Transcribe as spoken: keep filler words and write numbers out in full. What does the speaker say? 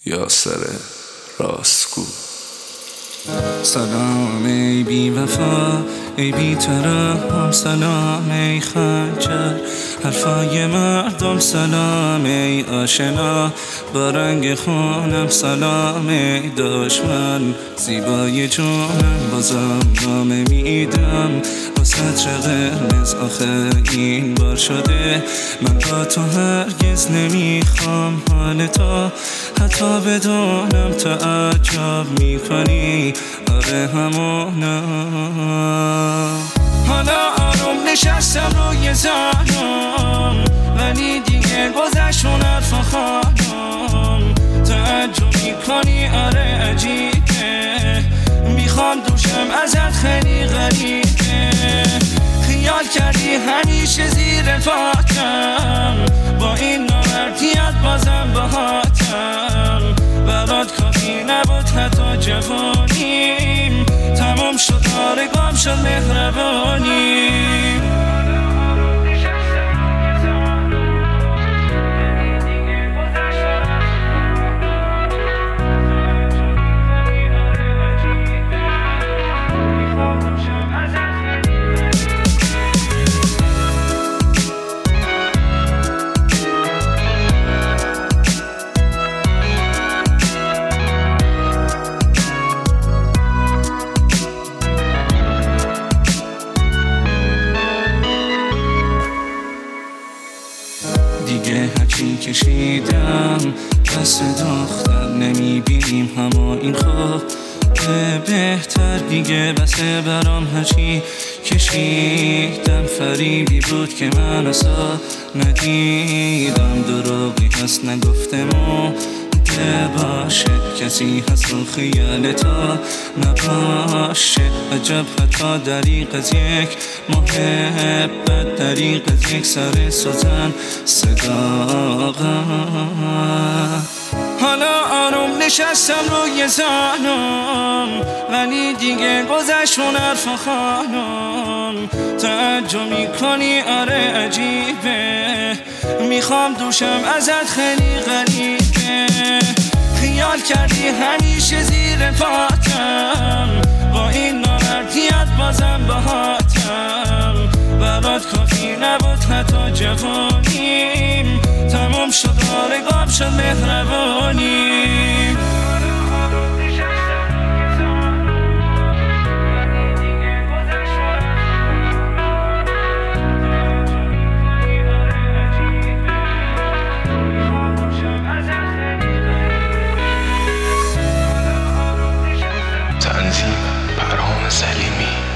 یاسر راستگو. سلام ای بی وفا، ای بی ترحم، سلام ای خنجر حرفای مردم، سلام ای آشنا با رنگ خونم، سلام ای دشمن زیبای جونم. بازم نامه میدم با سطر قرمز، آخه این بار شده من با تو هرگز نمیخوام حال تو، حتی بدونم تعجب میکنی، آره همونم. حالا آروم نشستم روی زانم، ولی دیگه گذشتون حرفا خانم. تعجب میکنی آره عجیبه، میخوام دوشم ازت خیلی غریبه. خیال کردی همیشه زیر پاتم، با این نامردیت بازم باهاتم. برات کافی نبود حتی جوانیم، تمام شد آره گم شد مهربانیم. دیگه هرچی کشیدم دست دختر، نمیبینیم همه این خوب بهتر. دیگه بسه برام هرچی کشیدم، فریبی بود که من اصلا ندیدم. دروغی هست نگفتم و باشه، کسی هست رو خیال تو نباشه. عجب حتی دریق از یک محبت، دریق از یک سر سوزن صداقه. حالا آروم نشستم روی زانم، ولی دیگه گذشتون حرفا خانم. تعجب میکنی آره عجیبه، میخوام دوشم ازت خیلی غریبه. خیال کردی همیشه زیر پاتم، با این نامردیت بازم باهاتم. برات کافی نبود حتی جوانیم، تمام شد آره گم شد مهربانیم. تنظیم پرهام سلیمی.